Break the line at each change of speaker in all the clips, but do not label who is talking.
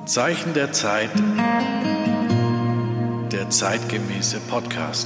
Zeichen der Zeit, der zeitgemäße Podcast.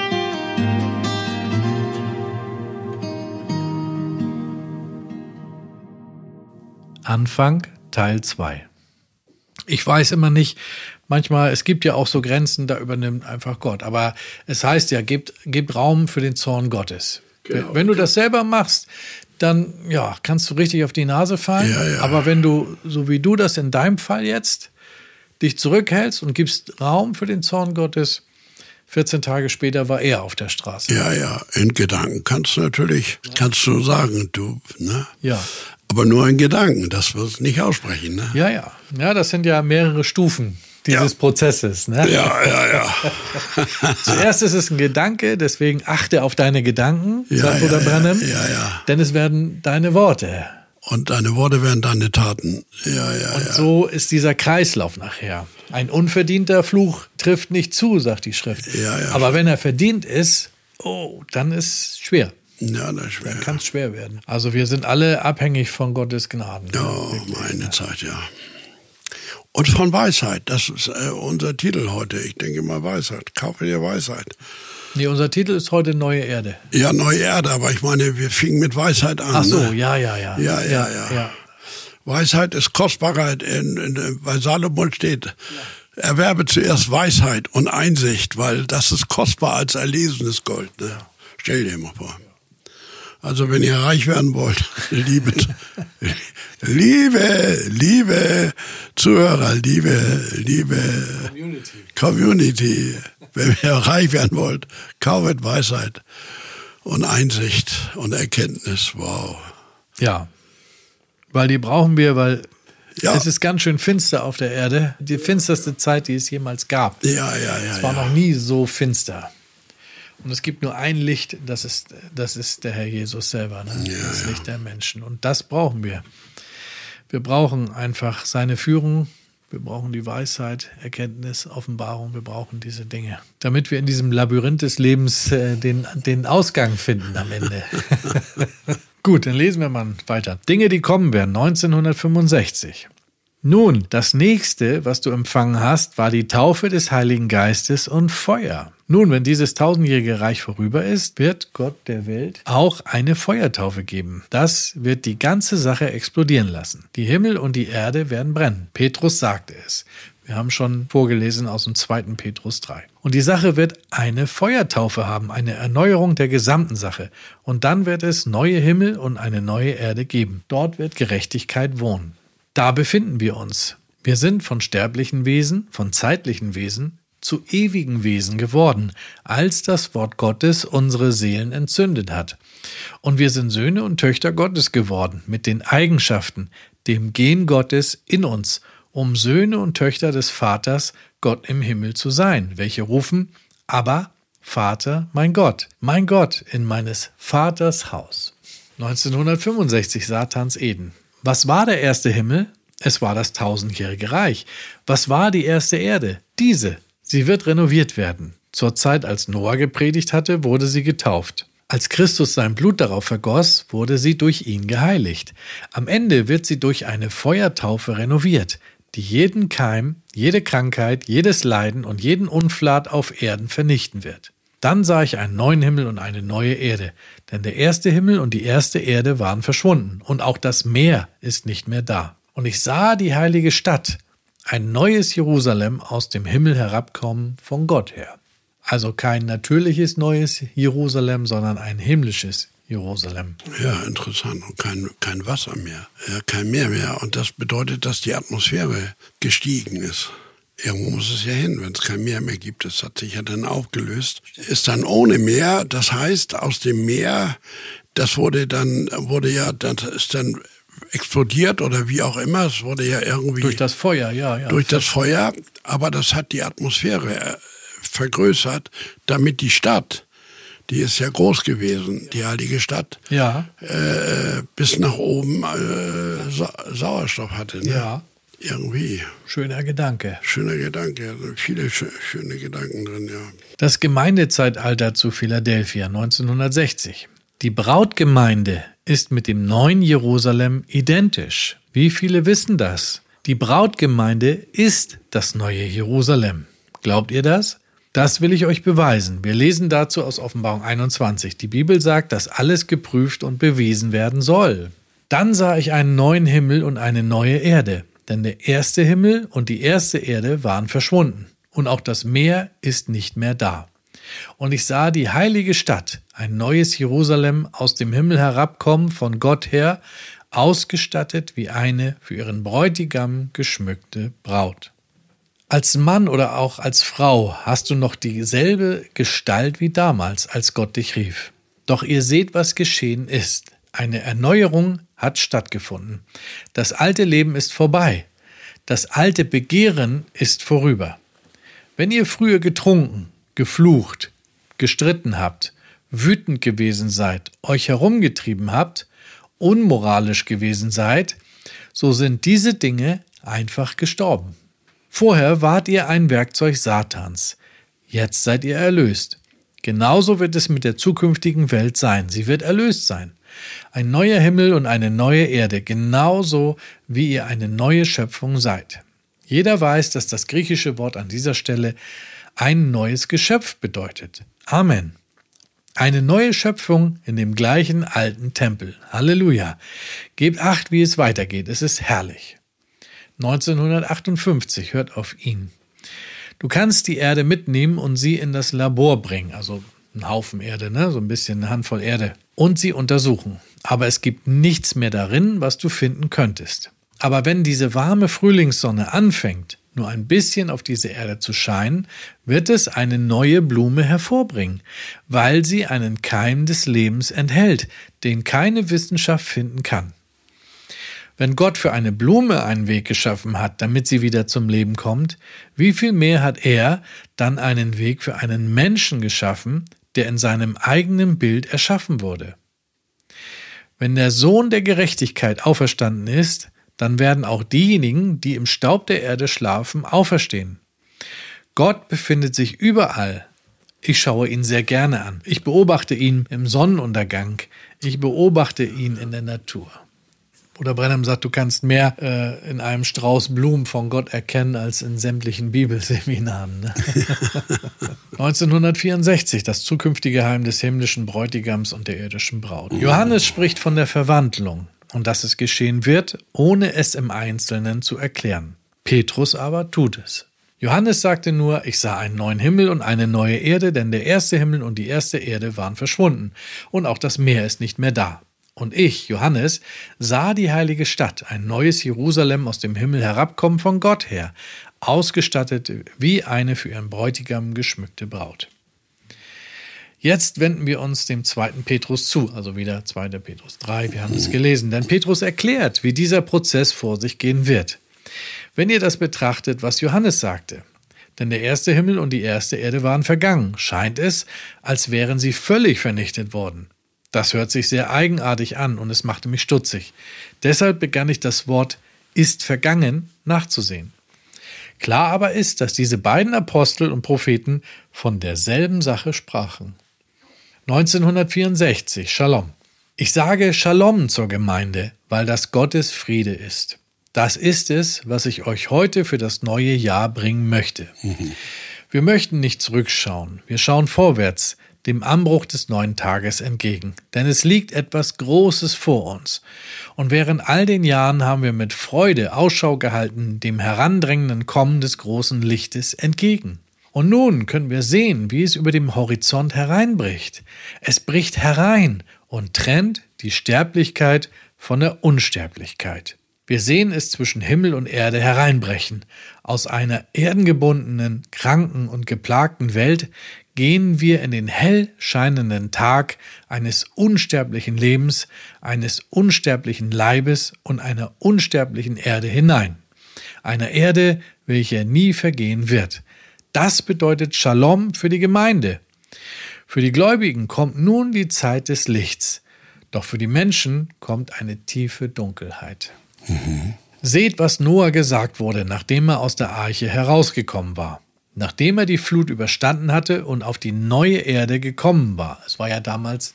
Anfang Teil 2. Ich weiß immer nicht, manchmal, es gibt ja auch so Grenzen, da übernimmt einfach Gott. Aber es heißt ja, gebt Raum für den Zorn Gottes. Genau. Wenn du das selber machst, dann ja, kannst du richtig auf die Nase fallen. Ja. Aber wenn du, so wie du das in deinem Fall jetzt, dich zurückhältst und gibst Raum für den Zorn Gottes, 14 Tage später war er auf der Straße.
Ja, in Gedanken kannst du sagen, du, ne?
Ja.
Aber nur in Gedanken, das wirst du nicht aussprechen, ne?
Ja, das sind ja mehrere Stufen dieses Prozesses, ne?
Ja.
Zuerst ist es ein Gedanke, deswegen achte auf deine Gedanken, sagt Bruder Branham.
Ja.
Denn es werden deine Worte.
Und deine Worte werden deine Taten.
Und so ist dieser Kreislauf nachher. Ein unverdienter Fluch trifft nicht zu, sagt die Schrift.
Ja.
Aber wenn er verdient ist, dann ist es schwer.
Ja, das ist schwer.
Dann kann es schwer werden. Also wir sind alle abhängig von Gottes Gnaden.
Oh, meine Zeit, ja. Und von Weisheit, das ist unser Titel heute. Ich denke mal Weisheit. Kaufe dir Weisheit.
Nee, unser Titel ist heute Neue Erde.
Ja, Neue Erde, aber ich meine, wir fingen mit Weisheit an.
Ach so,
ne?
Ja.
Weisheit ist Kostbarkeit. Bei Salomon steht, erwerbe zuerst Weisheit und Einsicht, weil das ist kostbar als erlesenes Gold. Ne? Ja. Stell dir mal vor. Also wenn ihr reich werden wollt, liebe Zuhörer, liebe Community, wenn ihr reich werden wollt, kauft Weisheit und Einsicht und Erkenntnis. Wow.
Ja, weil die brauchen wir, weil es ist ganz schön finster auf der Erde. Die finsterste Zeit, die es jemals gab.
Ja.
Es war noch nie so finster. Und es gibt nur ein Licht, das ist der Herr Jesus selber, ne? Das Licht der Menschen. Und das brauchen wir. Wir brauchen einfach seine Führung, wir brauchen die Weisheit, Erkenntnis, Offenbarung, wir brauchen diese Dinge, damit wir in diesem Labyrinth des Lebens den Ausgang finden am Ende. Gut, dann lesen wir mal weiter. Dinge, die kommen werden, 1965. Nun, das nächste, was du empfangen hast, war die Taufe des Heiligen Geistes und Feuer. Nun, wenn dieses 1000-jährige Reich vorüber ist, wird Gott der Welt auch eine Feuertaufe geben. Das wird die ganze Sache explodieren lassen. Die Himmel und die Erde werden brennen. Petrus sagte es. Wir haben schon vorgelesen aus dem 2. Petrus 3. Und die Sache wird eine Feuertaufe haben, eine Erneuerung der gesamten Sache. Und dann wird es neue Himmel und eine neue Erde geben. Dort wird Gerechtigkeit wohnen. Da befinden wir uns. Wir sind von sterblichen Wesen, von zeitlichen Wesen zu ewigen Wesen geworden, als das Wort Gottes unsere Seelen entzündet hat. Und wir sind Söhne und Töchter Gottes geworden, mit den Eigenschaften, dem Gen Gottes in uns, um Söhne und Töchter des Vaters, Gott im Himmel zu sein, welche rufen, Abba, Vater, mein Gott in meines Vaters Haus. 1965, Satans Eden. Was war der erste Himmel? Es war das 1000-jährige Reich. Was war die erste Erde? Diese. Sie wird renoviert werden. Zur Zeit, als Noah gepredigt hatte, wurde sie getauft. Als Christus sein Blut darauf vergoss, wurde sie durch ihn geheiligt. Am Ende wird sie durch eine Feuertaufe renoviert, die jeden Keim, jede Krankheit, jedes Leiden und jeden Unflat auf Erden vernichten wird. Dann sah ich einen neuen Himmel und eine neue Erde, denn der erste Himmel und die erste Erde waren verschwunden und auch das Meer ist nicht mehr da. Und ich sah die heilige Stadt, ein neues Jerusalem aus dem Himmel herabkommen von Gott her. Also kein natürliches neues Jerusalem, sondern ein himmlisches Jerusalem.
Ja, interessant. Und kein Wasser mehr, kein Meer mehr. Und das bedeutet, dass die Atmosphäre gestiegen ist. Irgendwo muss es ja hin, wenn es kein Meer mehr gibt. Das hat sich ja dann aufgelöst. Ist dann ohne Meer, das heißt, aus dem Meer, das ist dann explodiert oder wie auch immer. Es wurde ja irgendwie...
Durch das Feuer, ja.
Durch das Feuer, aber das hat die Atmosphäre vergrößert, damit die Stadt, die ist ja groß gewesen, die heilige Stadt, bis nach oben Sauerstoff hatte. Ne?
Ja.
Irgendwie.
Schöner Gedanke.
Also viele schöne Gedanken drin, ja.
Das Gemeindezeitalter zu Philadelphia 1960. Die Brautgemeinde ist mit dem neuen Jerusalem identisch. Wie viele wissen das? Die Brautgemeinde ist das neue Jerusalem. Glaubt ihr das? Das will ich euch beweisen. Wir lesen dazu aus Offenbarung 21. Die Bibel sagt, dass alles geprüft und bewiesen werden soll. Dann sah ich einen neuen Himmel und eine neue Erde, denn der erste Himmel und die erste Erde waren verschwunden, und auch das Meer ist nicht mehr da. Und ich sah die heilige Stadt, ein neues Jerusalem, aus dem Himmel herabkommen von Gott her, ausgestattet wie eine für ihren Bräutigam geschmückte Braut. Als Mann oder auch als Frau hast du noch dieselbe Gestalt wie damals, als Gott dich rief. Doch ihr seht, was geschehen ist. Eine Erneuerung hat stattgefunden. Das alte Leben ist vorbei. Das alte Begehren ist vorüber. Wenn ihr früher getrunken, geflucht, gestritten habt, wütend gewesen seid, euch herumgetrieben habt, unmoralisch gewesen seid, so sind diese Dinge einfach gestorben. Vorher wart ihr ein Werkzeug Satans. Jetzt seid ihr erlöst. Genauso wird es mit der zukünftigen Welt sein. Sie wird erlöst sein. Ein neuer Himmel und eine neue Erde, genauso wie ihr eine neue Schöpfung seid. Jeder weiß, dass das griechische Wort an dieser Stelle ein neues Geschöpf bedeutet. Amen. Eine neue Schöpfung in dem gleichen alten Tempel. Halleluja. Gebt Acht, wie es weitergeht. Es ist herrlich. 1958, hört auf ihn. Du kannst die Erde mitnehmen und sie in das Labor bringen, also ein Haufen Erde, so ein bisschen eine Handvoll Erde, und sie untersuchen. Aber es gibt nichts mehr darin, was du finden könntest. Aber wenn diese warme Frühlingssonne anfängt, nur ein bisschen auf diese Erde zu scheinen, wird es eine neue Blume hervorbringen, weil sie einen Keim des Lebens enthält, den keine Wissenschaft finden kann. Wenn Gott für eine Blume einen Weg geschaffen hat, damit sie wieder zum Leben kommt, wie viel mehr hat er dann einen Weg für einen Menschen geschaffen, der in seinem eigenen Bild erschaffen wurde? Wenn der Sohn der Gerechtigkeit auferstanden ist, dann werden auch diejenigen, die im Staub der Erde schlafen, auferstehen. Gott befindet sich überall. Ich schaue ihn sehr gerne an. Ich beobachte ihn im Sonnenuntergang. Ich beobachte ihn in der Natur. Oder Branham sagt, du kannst mehr in einem Strauß Blumen von Gott erkennen als in sämtlichen Bibelseminaren. Ne? 1964, das zukünftige Heim des himmlischen Bräutigams und der irdischen Braut. Johannes spricht von der Verwandlung und dass es geschehen wird, ohne es im Einzelnen zu erklären. Petrus aber tut es. Johannes sagte nur, ich sah einen neuen Himmel und eine neue Erde, denn der erste Himmel und die erste Erde waren verschwunden und auch das Meer ist nicht mehr da. Und ich, Johannes, sah die heilige Stadt, ein neues Jerusalem aus dem Himmel herabkommen von Gott her, ausgestattet wie eine für ihren Bräutigam geschmückte Braut. Jetzt wenden wir uns dem 2. Petrus zu, also wieder 2. Petrus 3, wir haben es gelesen, denn Petrus erklärt, wie dieser Prozess vor sich gehen wird. Wenn ihr das betrachtet, was Johannes sagte, denn der erste Himmel und die erste Erde waren vergangen, scheint es, als wären sie völlig vernichtet worden. Das hört sich sehr eigenartig an und es machte mich stutzig. Deshalb begann ich das Wort ist vergangen nachzusehen. Klar aber ist, dass diese beiden Apostel und Propheten von derselben Sache sprachen. 1964, Shalom. Ich sage Shalom zur Gemeinde, weil das Gottes Friede ist. Das ist es, was ich euch heute für das neue Jahr bringen möchte. Wir möchten nicht zurückschauen, wir schauen vorwärts, dem Anbruch des neuen Tages entgegen. Denn es liegt etwas Großes vor uns. Und während all den Jahren haben wir mit Freude Ausschau gehalten, dem herandrängenden Kommen des großen Lichtes entgegen. Und nun können wir sehen, wie es über dem Horizont hereinbricht. Es bricht herein und trennt die Sterblichkeit von der Unsterblichkeit. Wir sehen es zwischen Himmel und Erde hereinbrechen. Aus einer erdengebundenen, kranken und geplagten Welt gehen wir in den hell scheinenden Tag eines unsterblichen Lebens, eines unsterblichen Leibes und einer unsterblichen Erde hinein. Einer Erde, welche nie vergehen wird. Das bedeutet Shalom für die Gemeinde. Für die Gläubigen kommt nun die Zeit des Lichts, doch für die Menschen kommt eine tiefe Dunkelheit. Seht, was Noah gesagt wurde, nachdem er aus der Arche herausgekommen war. Nachdem er die Flut überstanden hatte und auf die neue Erde gekommen war. Es war ja damals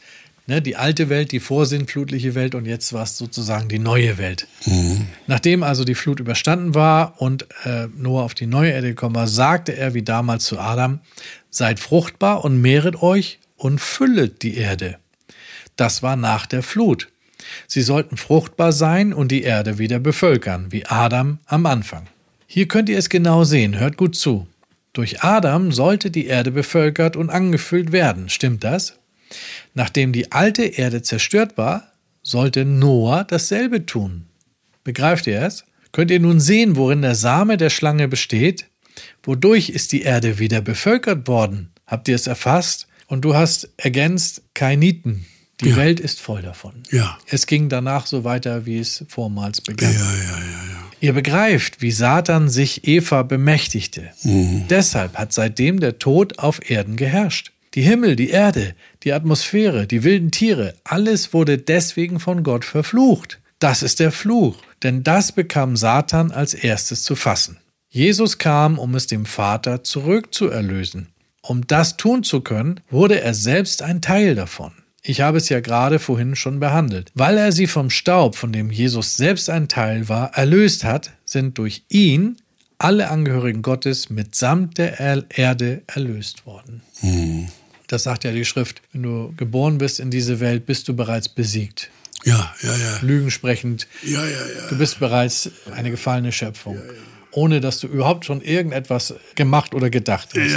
Ne, die alte Welt, die vorsintflutliche Welt und jetzt war es sozusagen die neue Welt. Nachdem also die Flut überstanden war und Noah auf die neue Erde gekommen war, sagte er wie damals zu Adam, seid fruchtbar und mehret euch und füllet die Erde. Das war nach der Flut. Sie sollten fruchtbar sein und die Erde wieder bevölkern, wie Adam am Anfang. Hier könnt ihr es genau sehen, hört gut zu. Durch Adam sollte die Erde bevölkert und angefüllt werden, stimmt das? Nachdem die alte Erde zerstört war, sollte Noah dasselbe tun. Begreift ihr es? Könnt ihr nun sehen, worin der Same der Schlange besteht? Wodurch ist die Erde wieder bevölkert worden? Habt ihr es erfasst? Und du hast ergänzt, Kainiten. Die Welt ist voll davon.
Ja.
Es ging danach so weiter, wie es vormals begann.
Ja.
Ihr begreift, wie Satan sich Eva bemächtigte. Deshalb hat seitdem der Tod auf Erden geherrscht. Die Himmel, die Erde, die Atmosphäre, die wilden Tiere, alles wurde deswegen von Gott verflucht. Das ist der Fluch, denn das bekam Satan als erstes zu fassen. Jesus kam, um es dem Vater zurückzuerlösen. Um das tun zu können, wurde er selbst ein Teil davon. Ich habe es ja gerade vorhin schon behandelt. Weil er sie vom Staub, von dem Jesus selbst ein Teil war, erlöst hat, sind durch ihn alle Angehörigen Gottes mitsamt der Erde erlöst worden. Das sagt ja die Schrift. Wenn du geboren bist in diese Welt, bist du bereits besiegt.
Ja.
Lügen sprechend.
Ja.
Du bist bereits eine gefallene Schöpfung. Ohne dass du überhaupt schon irgendetwas gemacht oder gedacht hast.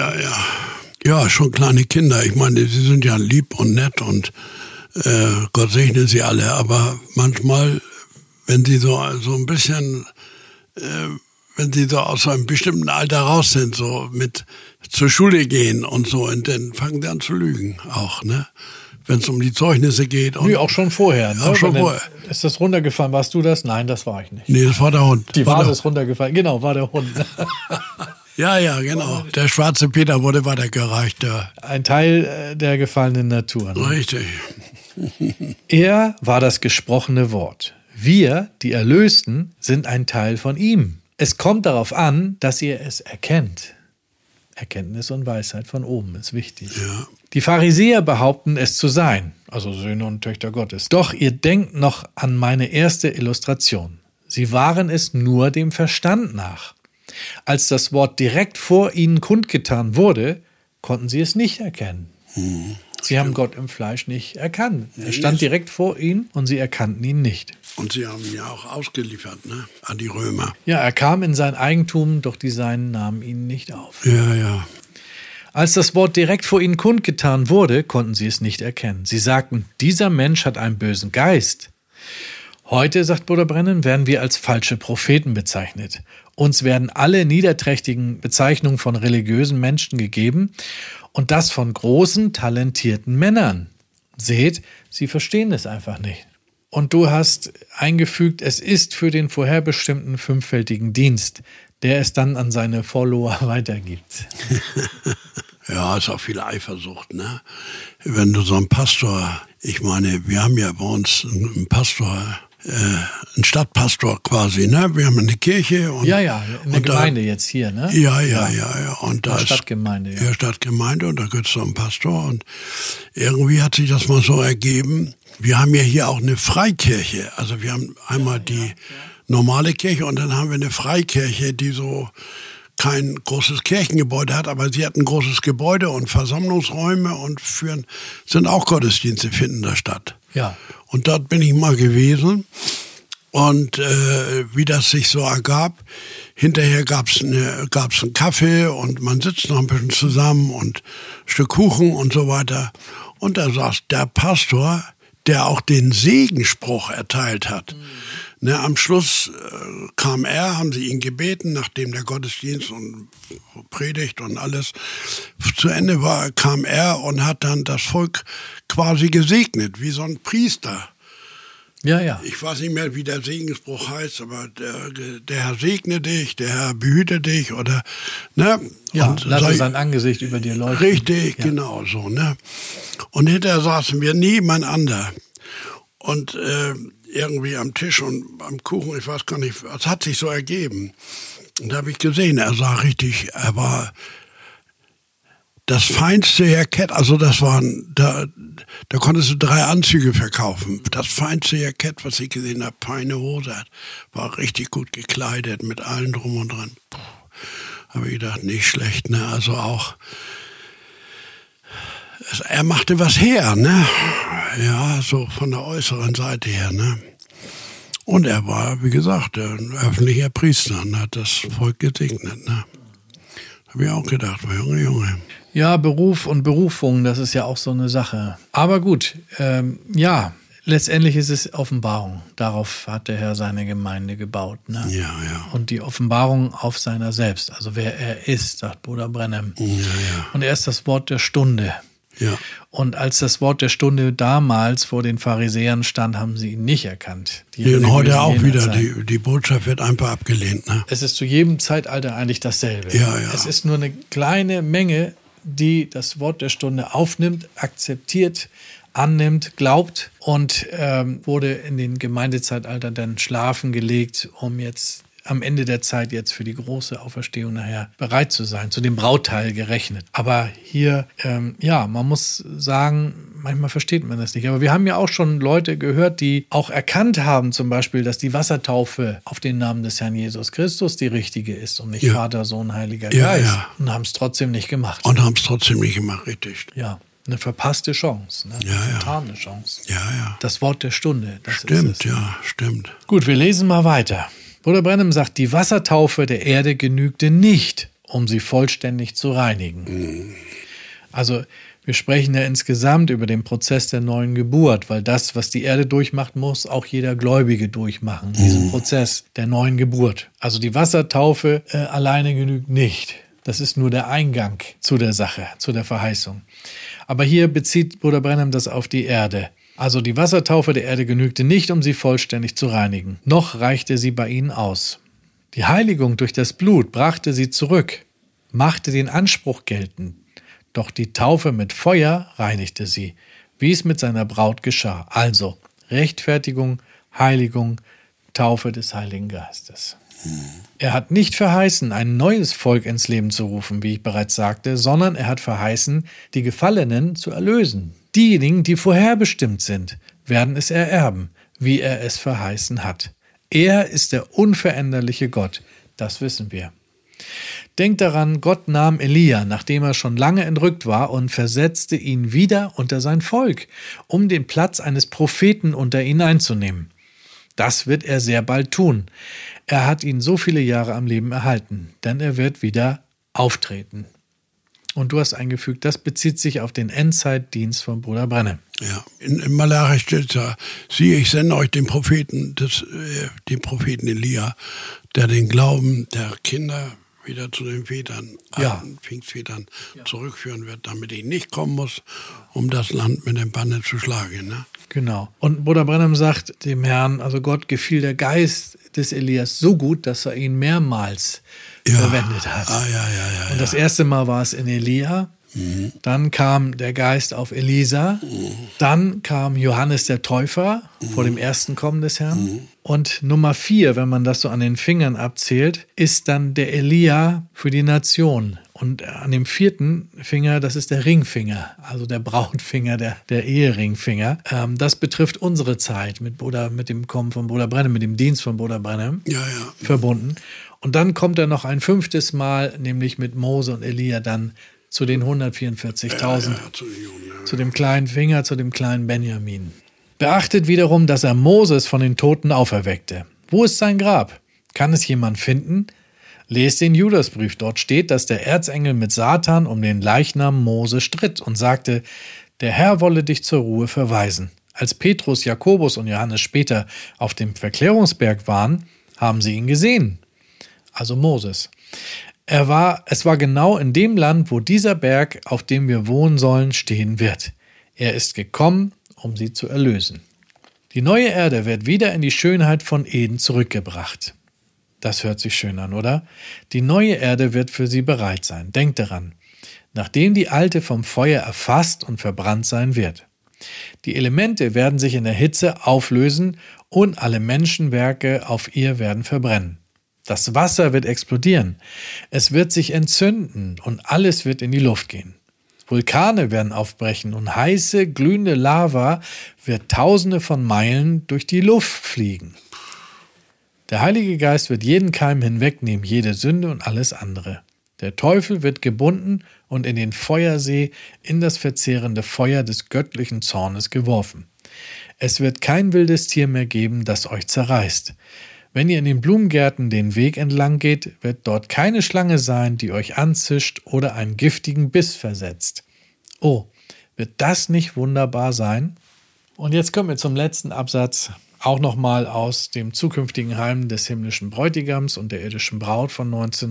Ja, schon kleine Kinder. Ich meine, sie sind ja lieb und nett und Gott segne sie alle. Aber manchmal, wenn sie so ein bisschen, wenn sie so aus einem bestimmten Alter raus sind, so mit zur Schule gehen und so, und dann fangen sie an zu lügen auch, ne? Wenn es um die Zeugnisse geht. Und
auch schon vorher. Ne?
Auch schon vorher.
Ist das runtergefallen? Warst du das? Nein, das war ich nicht.
Nee, das war der Hund.
Die Vase ist runtergefallen. Genau, war der Hund.
Ja, genau. Der schwarze Peter wurde weitergereicht.
Ein Teil der gefallenen Natur. Ne?
Richtig.
Er war das gesprochene Wort. Wir, die Erlösten, sind ein Teil von ihm. Es kommt darauf an, dass ihr es erkennt. Erkenntnis und Weisheit von oben ist wichtig.
Ja.
Die Pharisäer behaupten, es zu sein, also Söhne und Töchter Gottes. Doch ihr denkt noch an meine erste Illustration. Sie waren es nur dem Verstand nach. Als das Wort direkt vor ihnen kundgetan wurde, konnten sie es nicht erkennen. Sie haben Gott im Fleisch nicht erkannt. Er stand direkt vor ihnen und sie erkannten ihn nicht.
Und sie haben ihn ja auch ausgeliefert, ne, an die Römer.
Ja, er kam in sein Eigentum, doch die Seinen nahmen ihn nicht auf.
Ja.
Als das Wort direkt vor ihnen kundgetan wurde, konnten sie es nicht erkennen. Sie sagten, dieser Mensch hat einen bösen Geist. Heute, sagt Bruder Brennan, werden wir als falsche Propheten bezeichnet. Uns werden alle niederträchtigen Bezeichnungen von religiösen Menschen gegeben und das von großen, talentierten Männern. Seht, sie verstehen es einfach nicht. Und du hast eingefügt, es ist für den vorherbestimmten fünffältigen Dienst, der es dann an seine Follower weitergibt.
Ja, ist auch viel Eifersucht, ne? Wenn du so einen Pastor, ich meine, wir haben ja bei uns einen Pastor, einen Stadtpastor quasi, ne? Wir haben eine Kirche und
eine Gemeinde jetzt hier, ne?
Ja. Und da ist
Stadtgemeinde,
ja. Stadtgemeinde und da gibt es so einen Pastor und irgendwie hat sich das mal so ergeben. Wir haben ja hier auch eine Freikirche. Also wir haben einmal die normale Kirche und dann haben wir eine Freikirche, die so kein großes Kirchengebäude hat, aber sie hat ein großes Gebäude und Versammlungsräume und sind auch Gottesdienste finden da statt.
Ja.
Und dort bin ich mal gewesen und wie das sich so ergab, hinterher gab's einen Kaffee und man sitzt noch ein bisschen zusammen und ein Stück Kuchen und so weiter. Und da saß der Pastor, der auch den Segenspruch erteilt hat. Ne, am Schluss haben sie ihn gebeten, nachdem der Gottesdienst und Predigt und alles zu Ende war, kam er und hat dann das Volk quasi gesegnet, wie so ein Priester.
Ja.
Ich weiß nicht mehr, wie der Segensspruch heißt, aber der Herr segne dich, der Herr behüte dich oder, ne?
Ja,
und
lasse sein Angesicht über dir leuchten.
Richtig, ja. Genau so, ne? Und hinterher saßen wir nebeneinander und irgendwie am Tisch und am Kuchen, ich weiß gar nicht, es hat sich so ergeben. Und da habe ich gesehen, er war das feinste Jackett, also das waren, da konntest du 3 Anzüge verkaufen. Das feinste Jackett, was ich gesehen habe, feine Hose, war richtig gut gekleidet, mit allem drum und dran. Habe ich gedacht, nicht schlecht, ne? Also auch, er machte was her, ne? Ja, so von der äußeren Seite her, ne? Und er war, wie gesagt, ein öffentlicher Priester und hat das Volk gesegnet, ne? Habe ich auch gedacht, Junge.
Ja, Beruf und Berufung, das ist ja auch so eine Sache. Aber gut, ja, letztendlich ist es Offenbarung. Darauf hat der Herr seine Gemeinde gebaut. Ne?
Ja.
Und die Offenbarung auf seiner selbst, also wer er ist, sagt Bruder Branham.
Ja.
Und er ist das Wort der Stunde.
Ja.
Und als das Wort der Stunde damals vor den Pharisäern stand, haben sie ihn nicht erkannt.
Und heute auch wieder, die Botschaft wird einfach abgelehnt. Ne?
Es ist zu jedem Zeitalter eigentlich dasselbe.
Ja.
Es ist nur eine kleine Menge, die das Wort der Stunde aufnimmt, akzeptiert, annimmt, glaubt und wurde in den Gemeindezeitalter dann schlafen gelegt, um jetzt am Ende der Zeit jetzt für die große Auferstehung nachher bereit zu sein, zu dem Brauteil gerechnet. Aber hier, man muss sagen, manchmal versteht man das nicht. Aber wir haben ja auch schon Leute gehört, die auch erkannt haben zum Beispiel, dass die Wassertaufe auf den Namen des Herrn Jesus Christus die richtige ist und nicht Vater, Sohn, Heiliger Geist.
Ja.
Und haben es trotzdem nicht gemacht.
Richtig.
Ja. Eine verpasste Chance, eine vertane Chance.
Ja.
Das Wort der Stunde. Das
Stimmt,
ist es.
Stimmt.
Gut, wir lesen mal weiter. Bruder Branham sagt, die Wassertaufe der Erde genügte nicht, um sie vollständig zu reinigen. Also wir sprechen ja insgesamt über den Prozess der neuen Geburt, weil das, was die Erde durchmacht, muss auch jeder Gläubige durchmachen, diesen Prozess der neuen Geburt. Also die Wassertaufe alleine genügt nicht. Das ist nur der Eingang zu der Sache, zu der Verheißung. Aber hier bezieht Bruder Branham das auf die Erde. Also die Wassertaufe der Erde genügte nicht, um sie vollständig zu reinigen. Noch reichte sie bei ihnen aus. Die Heiligung durch das Blut brachte sie zurück, machte den Anspruch geltend. Doch die Taufe mit Feuer reinigte sie, wie es mit seiner Braut geschah. Also Rechtfertigung, Heiligung, Taufe des Heiligen Geistes. Er hat nicht verheißen, ein neues Volk ins Leben zu rufen, wie ich bereits sagte, sondern er hat verheißen, die Gefallenen zu erlösen. Diejenigen, die vorherbestimmt sind, werden es ererben, wie er es verheißen hat. Er ist der unveränderliche Gott, das wissen wir. Denkt daran, Gott nahm Elia, nachdem er schon lange entrückt war, und versetzte ihn wieder unter sein Volk, um den Platz eines Propheten unter ihn einzunehmen. Das wird er sehr bald tun. Er hat ihn so viele Jahre am Leben erhalten, denn er wird wieder auftreten. Und du hast eingefügt, das bezieht sich auf den Endzeitdienst von Bruder Branham.
Ja, in Malachi steht da, siehe, ich sende euch den Propheten Elia, der den Glauben der Kinder wieder zu den Vätern, alten Pfingstvätern zurückführen wird, damit ich nicht kommen muss, um das Land mit dem Banne zu schlagen. Ne?
Genau. Und Bruder Branham sagt dem Herrn, also Gott gefiel der Geist des Elias so gut, dass er ihn mehrmals verwendet hat. Und das erste Mal war es in Elia, dann kam der Geist auf Elisa, dann kam Johannes der Täufer vor dem ersten Kommen des Herrn. Und Nummer 4, wenn man das so an den Fingern abzählt, ist dann der Elia für die Nation. Und an dem 4. Finger, das ist der Ringfinger, also der Brautfinger, der Eheringfinger. Das betrifft unsere Zeit mit dem Kommen von Bruder Branham, mit dem Dienst von Bruder Branham verbunden. Und dann kommt er noch ein 5. Mal, nämlich mit Mose und Elia dann zu den 144.000, zu dem kleinen Finger, zu dem kleinen Benjamin. Beachtet wiederum, dass er Moses von den Toten auferweckte. Wo ist sein Grab? Kann es jemand finden? Lest den Judasbrief. Dort steht, dass der Erzengel mit Satan um den Leichnam Mose stritt und sagte, der Herr wolle dich zur Ruhe verweisen. Als Petrus, Jakobus und Johannes später auf dem Verklärungsberg waren, haben sie ihn gesehen. Also Moses. Es war genau in dem Land, wo dieser Berg, auf dem wir wohnen sollen, stehen wird. Er ist gekommen, um sie zu erlösen. Die neue Erde wird wieder in die Schönheit von Eden zurückgebracht. Das hört sich schön an, oder? Die neue Erde wird für sie bereit sein. Denkt daran, nachdem die alte vom Feuer erfasst und verbrannt sein wird. Die Elemente werden sich in der Hitze auflösen und alle Menschenwerke auf ihr werden verbrennen. Das Wasser wird explodieren. Es wird sich entzünden und alles wird in die Luft gehen. Vulkane werden aufbrechen und heiße, glühende Lava wird Tausende von Meilen durch die Luft fliegen. Der Heilige Geist wird jeden Keim hinwegnehmen, jede Sünde und alles andere. Der Teufel wird gebunden und in den Feuersee, in das verzehrende Feuer des göttlichen Zornes geworfen. Es wird kein wildes Tier mehr geben, das euch zerreißt. Wenn ihr in den Blumengärten den Weg entlang geht, wird dort keine Schlange sein, die euch anzischt oder einen giftigen Biss versetzt. Oh, wird das nicht wunderbar sein? Und jetzt kommen wir zum letzten Absatz, auch nochmal aus dem zukünftigen Heim des himmlischen Bräutigams und der irdischen Braut von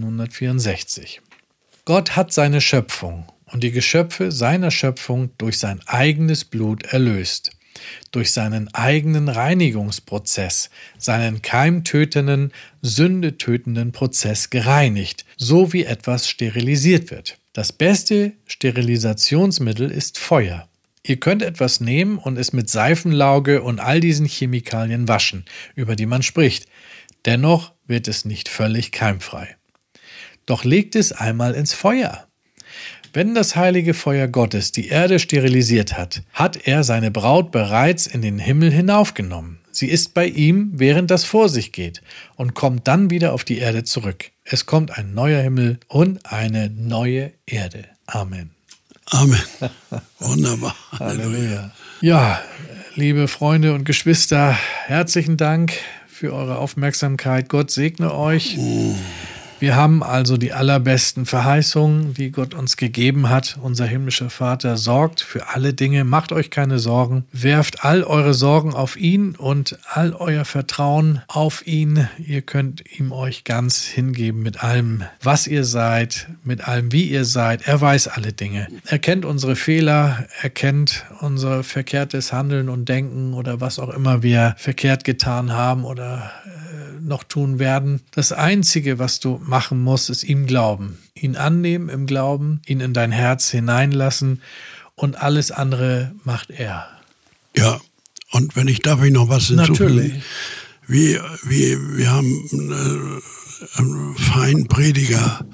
1964. Gott hat seine Schöpfung und die Geschöpfe seiner Schöpfung durch sein eigenes Blut erlöst. Durch seinen eigenen Reinigungsprozess, seinen keimtötenden, sündetötenden Prozess gereinigt, so wie etwas sterilisiert wird. Das beste Sterilisationsmittel ist Feuer. Ihr könnt etwas nehmen und es mit Seifenlauge und all diesen Chemikalien waschen, über die man spricht. Dennoch wird es nicht völlig keimfrei. Doch legt es einmal ins Feuer. Wenn das heilige Feuer Gottes die Erde sterilisiert hat, hat er seine Braut bereits in den Himmel hinaufgenommen. Sie ist bei ihm, während das vor sich geht, und kommt dann wieder auf die Erde zurück. Es kommt ein neuer Himmel und eine neue Erde. Amen.
Amen. Wunderbar.
Halleluja. Ja, liebe Freunde und Geschwister, herzlichen Dank für eure Aufmerksamkeit. Gott segne euch. Wir haben also die allerbesten Verheißungen, die Gott uns gegeben hat. Unser himmlischer Vater sorgt für alle Dinge. Macht euch keine Sorgen. Werft all eure Sorgen auf ihn und all euer Vertrauen auf ihn. Ihr könnt ihm euch ganz hingeben mit allem, was ihr seid, mit allem, wie ihr seid. Er weiß alle Dinge. Er kennt unsere Fehler, er kennt unser verkehrtes Handeln und Denken oder was auch immer wir verkehrt getan haben oder noch tun werden. Das Einzige, was du machen musst, ist ihm glauben. Ihn annehmen im Glauben, ihn in dein Herz hineinlassen und alles andere macht er.
Ja, und wenn darf ich noch was hinzufügen?
Natürlich.
Wir haben einen feinen Prediger,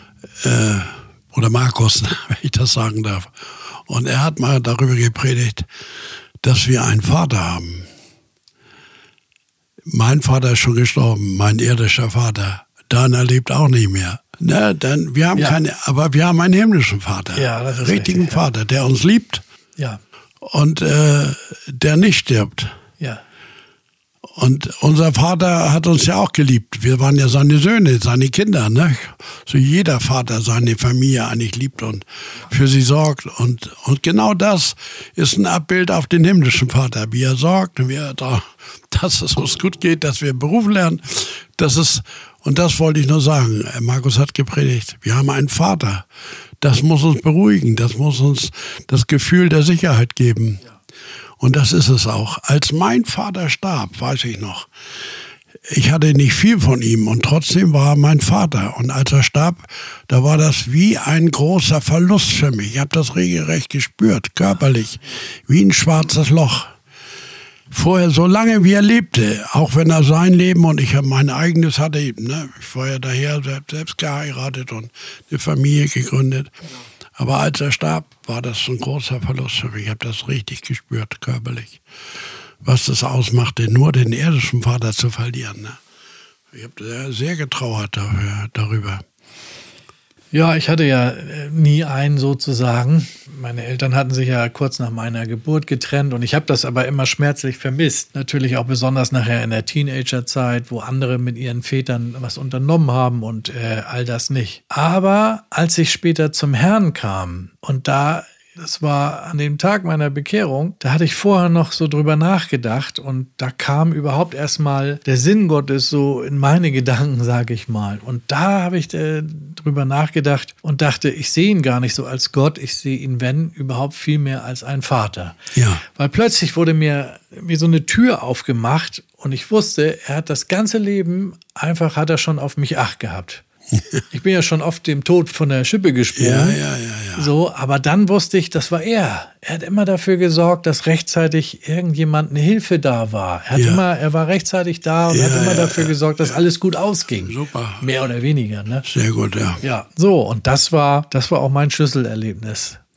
oder Markus, wenn ich das sagen darf. Und er hat mal darüber gepredigt, dass wir einen Vater haben. Mein Vater ist schon gestorben, mein irdischer Vater. Deiner lebt auch nicht mehr. Na, dann, wir haben aber wir haben einen himmlischen Vater.
Ja, das ist
richtigen
richtig,
Vater, der uns liebt.
Ja.
Und der nicht stirbt.
Ja.
Und unser Vater hat uns ja auch geliebt. Wir waren ja seine Söhne, seine Kinder, ne? So jeder Vater seine Familie eigentlich liebt und für sie sorgt. Und genau das ist ein Abbild auf den himmlischen Vater, wie er sorgt, dass es uns gut geht, dass wir einen Beruf lernen. Und das wollte ich nur sagen. Markus hat gepredigt. Wir haben einen Vater. Das muss uns beruhigen. Das muss uns das Gefühl der Sicherheit geben. Und das ist es auch. Als mein Vater starb, weiß ich noch, ich hatte nicht viel von ihm und trotzdem war er mein Vater. Und als er starb, da war das wie ein großer Verlust für mich. Ich habe das regelrecht gespürt, körperlich, wie ein schwarzes Loch. Vorher, so lange wie er lebte, auch wenn er sein Leben und ich habe mein eigenes hatte, ne, ich war ja daher selbst geheiratet und eine Familie gegründet. Aber als er starb, war das ein großer Verlust für mich. Ich habe das richtig gespürt, körperlich. Was das ausmachte, nur den irdischen Vater zu verlieren. Ne? Ich habe sehr getrauert darüber.
Ja, ich hatte ja nie einen sozusagen. Meine Eltern hatten sich ja kurz nach meiner Geburt getrennt und ich habe das aber immer schmerzlich vermisst. Natürlich auch besonders nachher in der Teenagerzeit, wo andere mit ihren Vätern was unternommen haben und all das nicht. Aber als ich später zum Herrn kam und das war an dem Tag meiner Bekehrung, da hatte ich vorher noch so drüber nachgedacht und da kam überhaupt erstmal der Sinn Gottes so in meine Gedanken, sage ich mal. Und da habe ich drüber nachgedacht und dachte, ich sehe ihn gar nicht so als Gott, ich sehe ihn, wenn, überhaupt viel mehr als ein Vater.
Ja.
Weil plötzlich wurde mir wie so eine Tür aufgemacht und ich wusste, er hat das ganze Leben hat er schon auf mich Acht gehabt. Ich bin ja schon oft dem Tod von der Schippe gesprungen.
Ja.
So, aber dann wusste ich, das war er. Er hat immer dafür gesorgt, dass rechtzeitig irgendjemand eine Hilfe da war. Er war rechtzeitig da und hat immer dafür gesorgt, dass alles gut ausging.
Super.
Mehr oder weniger, ne?
Sehr gut, ja.
Ja, so, und das war auch mein Schlüsselerlebnis.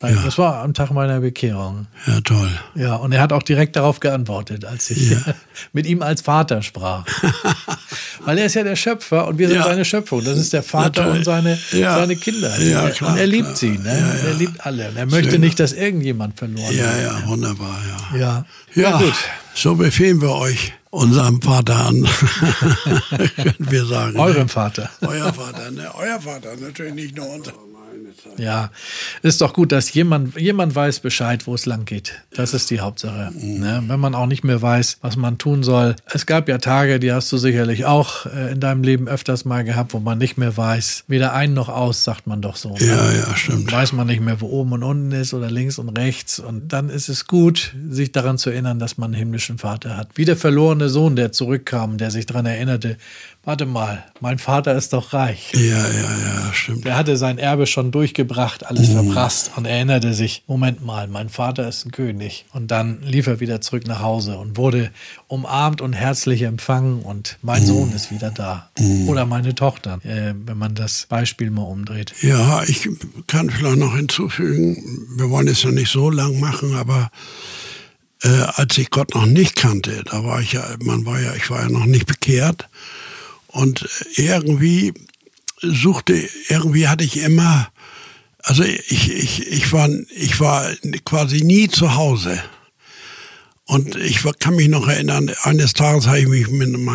Das war am Tag meiner Bekehrung.
Ja, toll.
Ja, und er hat auch direkt darauf geantwortet, als ich mit ihm als Vater sprach. Weil er ist ja der Schöpfer und wir sind seine Schöpfung. Das ist der Vater und seine Kinder.
Ja, klar,
und er liebt sie, ne? Ja. Er liebt alle. Und er möchte nicht, dass irgendjemand verloren wird.
Ja, wunderbar,
ja. Ja, gut.
So befehlen wir euch unserem Vater an, können wir sagen.
Eurem Vater.
Euer Vater, ne? Euer Vater, natürlich nicht nur unser.
Ja, ist doch gut, dass jemand weiß Bescheid, wo es lang geht. Das ist die Hauptsache. Ne? Wenn man auch nicht mehr weiß, was man tun soll. Es gab ja Tage, die hast du sicherlich auch in deinem Leben öfters mal gehabt, wo man nicht mehr weiß, weder ein noch aus, sagt man doch so. Ne?
Ja, stimmt.
Weiß man nicht mehr, wo oben und unten ist oder links und rechts. Und dann ist es gut, sich daran zu erinnern, dass man einen himmlischen Vater hat. Wie der verlorene Sohn, der zurückkam, der sich daran erinnerte, warte mal, mein Vater ist doch reich.
Ja, stimmt.
Der hatte sein Erbe schon durchgebracht, alles verprasst und erinnerte sich, Moment mal, mein Vater ist ein König. Und dann lief er wieder zurück nach Hause und wurde umarmt und herzlich empfangen und mein Sohn ist wieder da. Oder meine Tochter, wenn man das Beispiel mal umdreht.
Ja, ich kann vielleicht noch hinzufügen, wir wollen es ja nicht so lang machen, aber als ich Gott noch nicht kannte, ich war ja noch nicht bekehrt. Und irgendwie hatte ich immer, also ich war quasi nie zu Hause. Und ich kann mich noch erinnern, eines Tages habe ich mich in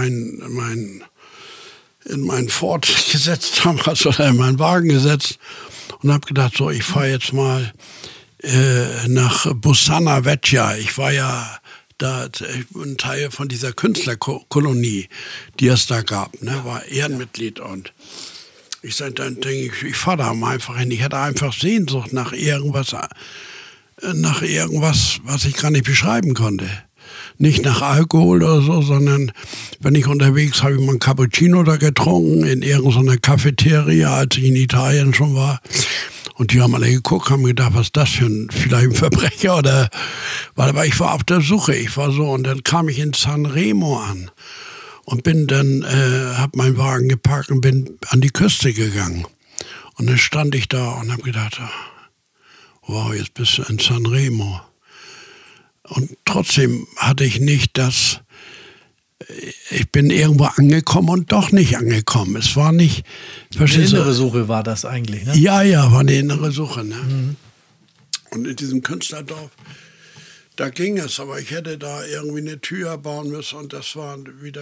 meinen Ford gesetzt damals oder in meinen Wagen gesetzt und habe gedacht, so, ich fahre jetzt mal nach Bussana Vecchia. Ich war ja da ein Teil von dieser Künstlerkolonie, die es da gab, ne, war Ehrenmitglied und ich denke, ich fahre da mal einfach hin. Ich hatte einfach Sehnsucht nach irgendwas, was ich gar nicht beschreiben konnte. Nicht nach Alkohol oder so, sondern wenn ich unterwegs habe ich mal einen Cappuccino da getrunken in irgendeiner Cafeteria, als ich in Italien schon war. Und die haben alle geguckt, haben gedacht, was ist das für vielleicht ein Verbrecher oder, aber ich war auf der Suche, und dann kam ich in Sanremo an und habe meinen Wagen geparkt und bin an die Küste gegangen. Und dann stand ich da und habe gedacht, wow, jetzt bist du in Sanremo. Und trotzdem hatte ich nicht ich bin irgendwo angekommen und doch nicht angekommen. Es war nicht...
Eine innere Suche war das eigentlich, ne?
Ja, war eine innere Suche, ne? Und in diesem Künstlerdorf, da ging es, aber ich hätte da irgendwie eine Tür bauen müssen und das war wieder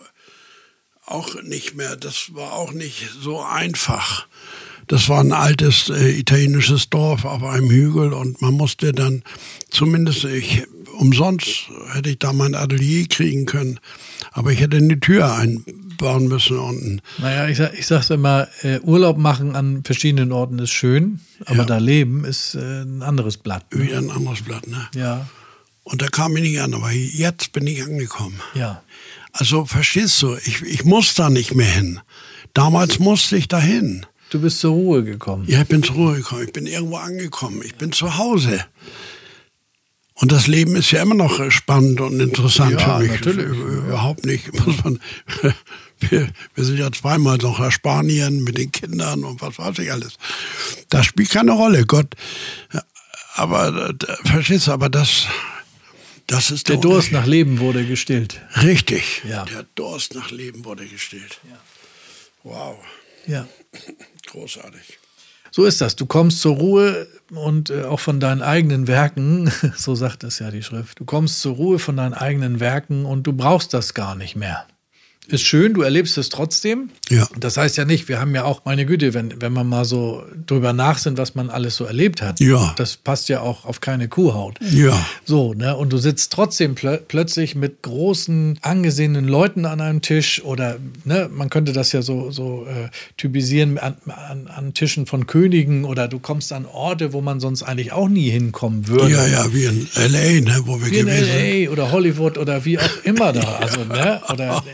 auch nicht mehr, das war auch nicht so einfach. Das war ein altes italienisches Dorf auf einem Hügel und man musste dann, zumindest umsonst hätte ich da mein Atelier kriegen können, aber ich hätte eine Tür einbauen müssen unten.
Naja, ich sag's immer, Urlaub machen an verschiedenen Orten ist schön, aber da leben ist ein anderes Blatt. Ne?
Wieder ein anderes Blatt, ne?
Ja.
Und da kam ich nicht an, aber jetzt bin ich angekommen.
Ja.
Also verstehst du, ich muss da nicht mehr hin. Damals musste ich da hin.
Du bist zur Ruhe gekommen.
Ja, ich bin zur Ruhe gekommen. Ich bin irgendwo angekommen. Ich bin zu Hause. Und das Leben ist ja immer noch spannend und interessant für mich.
Natürlich.
Überhaupt nicht. Wir sind ja zweimal noch nach Spanien mit den Kindern und was weiß ich alles. Das spielt keine Rolle, Gott. Aber, verstehst du, aber das ist
der Durst nach Leben wurde gestillt.
Richtig.
Ja.
Der Durst nach Leben wurde gestillt.
Ja.
Wow.
Ja.
Großartig.
So ist das. Du kommst zur Ruhe und auch von deinen eigenen Werken, so sagt es ja die Schrift, du kommst zur Ruhe von deinen eigenen Werken und du brauchst das gar nicht mehr. Ist schön, du erlebst es trotzdem.
Ja.
Das heißt ja nicht, wir haben ja auch, meine Güte, wenn man mal so drüber nachsinnt, was man alles so erlebt hat.
Ja.
Das passt ja auch auf keine Kuhhaut.
Ja.
So, ne? Und du sitzt trotzdem plötzlich mit großen, angesehenen Leuten an einem Tisch oder, ne, man könnte das ja so typisieren an Tischen von Königen oder du kommst an Orte, wo man sonst eigentlich auch nie hinkommen würde.
Ja, wie in L.A., ne, wo wir
wie
gewesen sind.
in L.A. oder Hollywood oder wie auch immer da. Also, ne? Oder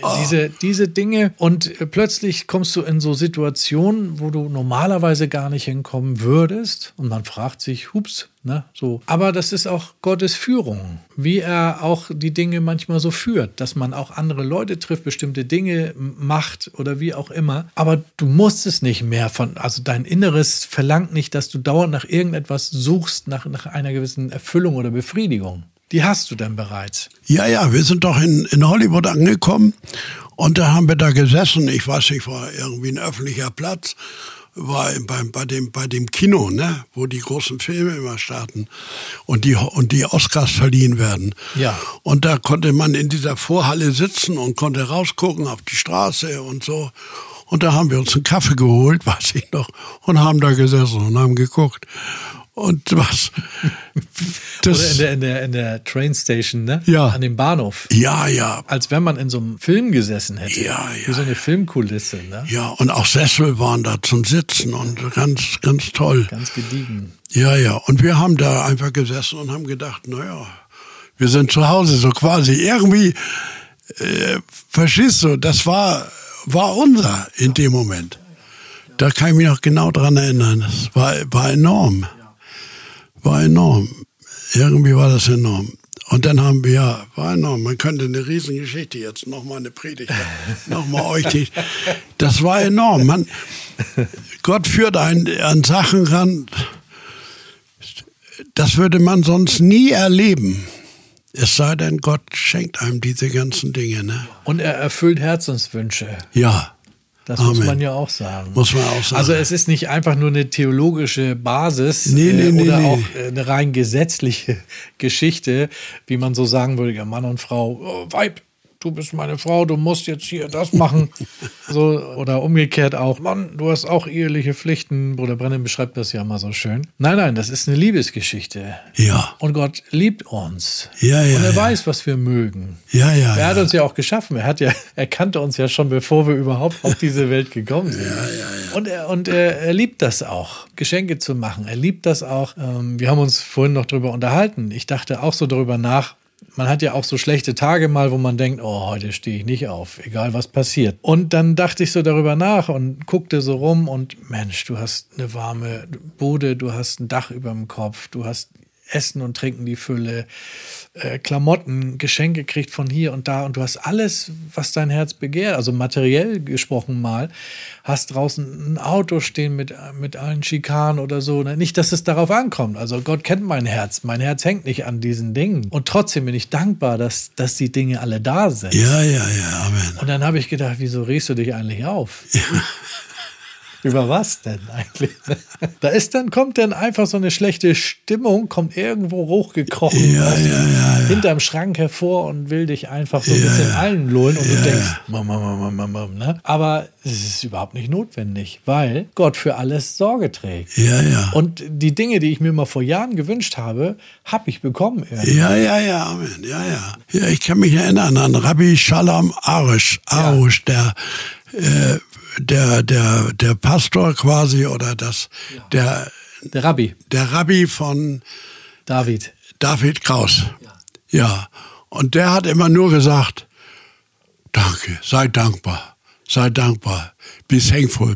diese Dinge und plötzlich kommst du in so Situationen, wo du normalerweise gar nicht hinkommen würdest und man fragt sich, hups, ne, so. Aber das ist auch Gottes Führung, wie er auch die Dinge manchmal so führt, dass man auch andere Leute trifft, bestimmte Dinge macht oder wie auch immer. Aber du musst es nicht mehr also dein Inneres verlangt nicht, dass du dauernd nach irgendetwas suchst, nach einer gewissen Erfüllung oder Befriedigung. Die hast du dann bereits.
Ja, wir sind doch in Hollywood angekommen und da haben wir da gesessen. Ich weiß nicht, war irgendwie ein öffentlicher Platz, war bei dem Kino, ne, wo die großen Filme immer starten und die Oscars verliehen werden.
Ja.
Und da konnte man in dieser Vorhalle sitzen und konnte rausgucken auf die Straße und so. Und da haben wir uns einen Kaffee geholt, weiß ich noch, und haben da gesessen und haben geguckt. Und was? Das,
oder in der Train Station, ne?
Ja.
An dem Bahnhof.
Ja.
Als wenn man in so einem Film gesessen hätte.
Ja.
Wie so eine Filmkulisse, ne?
Ja, und auch Sessel waren da zum Sitzen und ganz, ganz toll.
Ganz gediegen.
Ja. Und wir haben da einfach gesessen und haben gedacht, naja, wir sind zu Hause, so quasi. Irgendwie, verstehst du, das war unser in dem Moment. Da kann ich mich noch genau dran erinnern. Das war enorm. War enorm. Irgendwie war das enorm. Und dann haben wir, war enorm. Man könnte eine Riesengeschichte jetzt, nochmal eine Predigt, nochmal euch. Das war enorm. Gott führt einen an Sachen ran, das würde man sonst nie erleben. Es sei denn, Gott schenkt einem diese ganzen Dinge. Ne?
Und er erfüllt Herzenswünsche.
Ja.
Das
Amen.
muss man ja auch sagen.
Muss man auch sagen.
Also es ist nicht einfach nur eine theologische Basis
Nee.
auch eine rein gesetzliche Geschichte, wie man so sagen würde, ja, Mann und Frau, oh, Weib, du bist meine Frau, du musst jetzt hier das machen. So, oder umgekehrt auch, Mann, du hast auch eheliche Pflichten. Bruder Brennan beschreibt das ja mal so schön. Nein, das ist eine Liebesgeschichte.
Ja.
Und Gott liebt uns.
Ja.
Und er weiß, was wir mögen.
Ja.
Er hat uns ja auch geschaffen. Er kannte uns ja schon, bevor wir überhaupt auf diese Welt gekommen sind.
Ja.
Und er liebt das auch, Geschenke zu machen. Er liebt das auch. Wir haben uns vorhin noch drüber unterhalten. Ich dachte auch so darüber nach. Man hat ja auch so schlechte Tage mal, wo man denkt, oh, heute stehe ich nicht auf, egal was passiert. Und dann dachte ich so darüber nach und guckte so rum und Mensch, du hast eine warme Bude, du hast ein Dach über dem Kopf, du hast Essen und Trinken die Fülle, Klamotten, Geschenke kriegt von hier und da und du hast alles, was dein Herz begehrt, also materiell gesprochen mal, hast draußen ein Auto stehen mit allen Schikanen oder so. Nicht, dass es darauf ankommt. Also Gott kennt mein Herz hängt nicht an diesen Dingen. Und trotzdem bin ich dankbar, dass die Dinge alle da sind.
Ja, Amen.
Und dann habe ich gedacht, wieso regst du dich eigentlich auf? Ja. Über was denn eigentlich? Kommt dann einfach so eine schlechte Stimmung, kommt irgendwo hochgekrochen hinterm Schrank hervor und will dich einfach so ein bisschen einlullen und du denkst, Mama, ne? Aber es ist überhaupt nicht notwendig, weil Gott für alles Sorge trägt.
Ja.
Und die Dinge, die ich mir mal vor Jahren gewünscht habe, habe ich bekommen. Irgendwie.
Ja, Amen. Ja, ich kann mich erinnern an Rabbi Shalom Arush, der Pastor quasi oder der
Rabbi.
Der Rabbi von
David
Kraus. Ja. Und der hat immer nur gesagt, danke, sei dankbar, be thankful.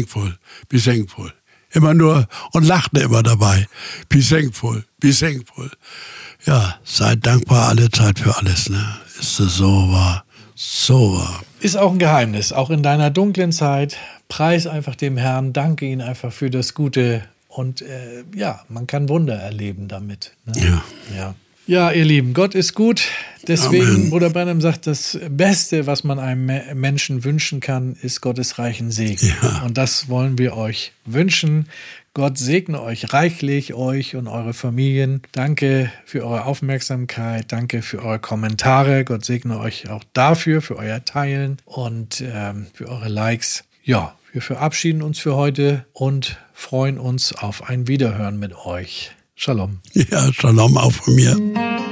Immer nur und lachte immer dabei. Be thankful. Ja, sei dankbar alle Zeit für alles, ne? Ist es so wahr. So wahr.
Ist auch ein Geheimnis, auch in deiner dunklen Zeit. Preis einfach dem Herrn, danke ihm einfach für das Gute und man kann Wunder erleben damit. Ne? Ja, ihr Lieben, Gott ist gut. Deswegen, Amen. Bruder Branham sagt, das Beste, was man einem Menschen wünschen kann, ist Gottes reichen Segen. Ja. Und das wollen wir euch wünschen. Gott segne euch reichlich, euch und eure Familien. Danke für eure Aufmerksamkeit, danke für eure Kommentare. Gott segne euch auch dafür, für euer Teilen und für eure Likes. Ja, wir verabschieden uns für heute und freuen uns auf ein Wiederhören mit euch. Shalom.
Ja, Shalom auch von mir.